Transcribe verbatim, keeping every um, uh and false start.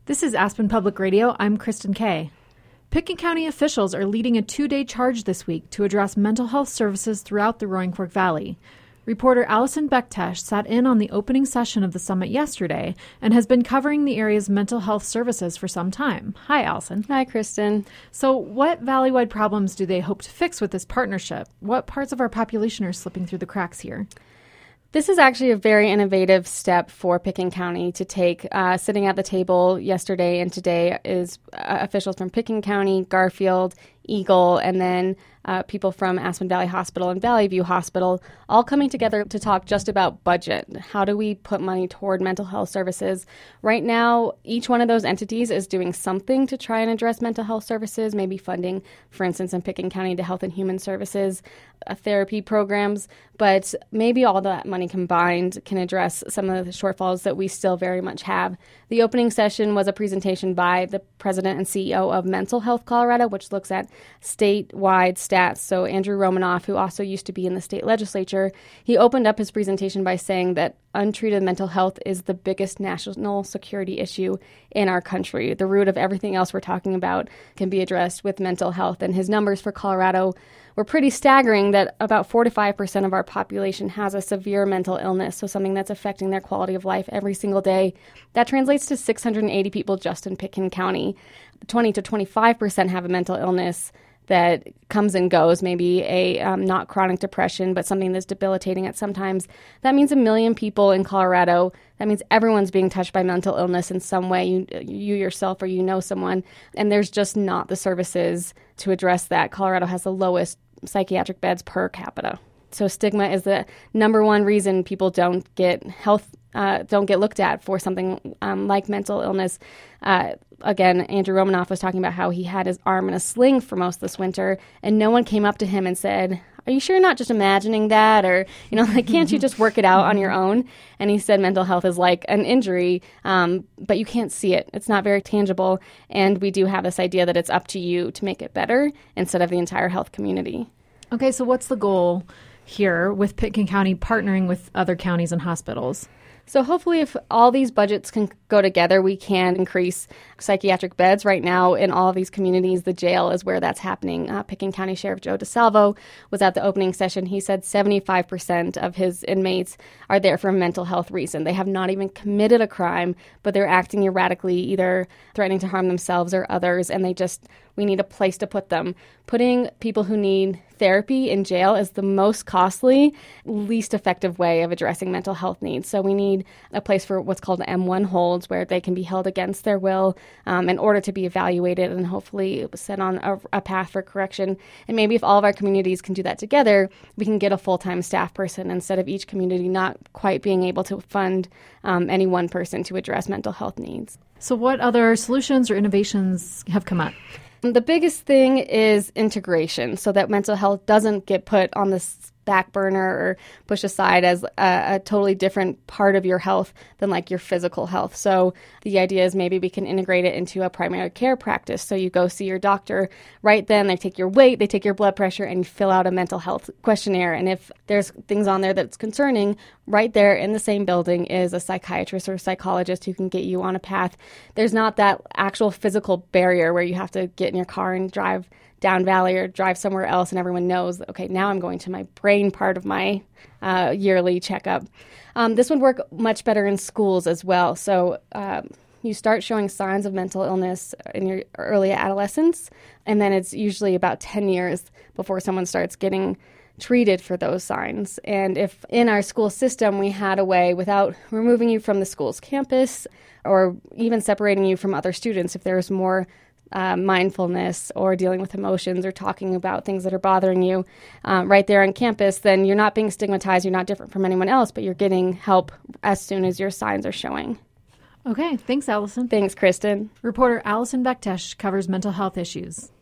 This is Aspen Public Radio. I'm Kristen Kay. Pitkin County officials are leading a two-day charge this week to address mental health services throughout the Roaring Fork Valley. Reporter Allison Bektesh sat in on the opening session of the summit yesterday and has been covering the area's mental health services for some time. Hi, Allison. Hi, Kristen. So what valley-wide problems do they hope to fix with this partnership? What parts of our population are slipping through the cracks here? This is actually a very innovative step for Pitkin County to take. Uh, sitting at the table yesterday and today is uh, officials from Pitkin County, Garfield, Eagle, and then uh, people from Aspen Valley Hospital and Valley View Hospital, all coming together to talk just about budget. How do we put money toward mental health services? Right now, each one of those entities is doing something to try and address mental health services, maybe funding, for instance, in Pitkin County to Health and Human Services, uh, therapy programs, but maybe all that money combined can address some of the shortfalls that we still very much have. The opening session was a presentation by the president and C E O of Mental Health Colorado, which looks at statewide stats. So Andrew Romanoff, who also used to be in the state legislature, he opened up his presentation by saying that untreated mental health is the biggest national security issue in our country. The root of everything else we're talking about can be addressed with mental health. And his numbers for Colorado were pretty staggering, that about four to five percent of our population has a severe mental illness, so something that's affecting their quality of life every single day. That translates to six hundred eighty people just in Pitkin County. twenty to twenty-five percent have a mental illness that comes and goes, maybe a um, not chronic depression, but something that's debilitating at some times. That means a million people in Colorado. That means everyone's being touched by mental illness in some way, you, you yourself or you know someone, and there's just not the services to address that. Colorado has the lowest psychiatric beds per capita. So stigma is the number one reason people don't get health, uh, don't get looked at for something um, like mental illness. Uh, again, Andrew Romanoff was talking about how he had his arm in a sling for most of this winter, and no one came up to him and said, "Are you sure you're not just imagining that?" Or, you know, like, can't you just work it out on your own? And he said mental health is like an injury, um, but you can't see it. It's not very tangible. And we do have this idea that it's up to you to make it better instead of the entire health community. Okay, so what's the goal here with Pitkin County partnering with other counties and hospitals? So hopefully if all these budgets can go together, we can increase psychiatric beds. Right now in all of these communities, the jail is where that's happening. Uh, Pitkin County Sheriff Joe DeSalvo was at the opening session. He said seventy-five percent of his inmates are there for a mental health reason. They have not even committed a crime, but they're acting erratically, either threatening to harm themselves or others, and they just, we need a place to put them. Putting people who need therapy in jail is the most costly, least effective way of addressing mental health needs. So we need a place for what's called M one holds, where they can be held against their will um, in order to be evaluated and hopefully set on a, a path for correction. And maybe if all of our communities can do that together, we can get a full-time staff person instead of each community not quite being able to fund um, any one person to address mental health needs. So what other solutions or innovations have come up? The biggest thing is integration, so that mental health doesn't get put on the back burner or pushed aside as a, a totally different part of your health than like your physical health. So the idea is maybe we can integrate it into a primary care practice. So you go see your doctor right then, they take your weight, they take your blood pressure, and you fill out a mental health questionnaire. And if there's things on there that's concerning, right there in the same building is a psychiatrist or a psychologist who can get you on a path. There's not that actual physical barrier where you have to get in your car and drive down valley or drive somewhere else and everyone knows, okay, now I'm going to my brain part of my uh, yearly checkup. Um, this would work much better in schools as well. So um, you start showing signs of mental illness in your early adolescence, and then it's usually about ten years before someone starts getting treated for those signs. And if in our school system we had a way, without removing you from the school's campus or even separating you from other students, if there was more Uh, mindfulness or dealing with emotions or talking about things that are bothering you um, right there on campus, then you're not being stigmatized, you're not different from anyone else, but you're getting help as soon as your signs are showing. Okay, thanks, Allison. Thanks, Kristen. Reporter Allison Bektesh covers mental health issues.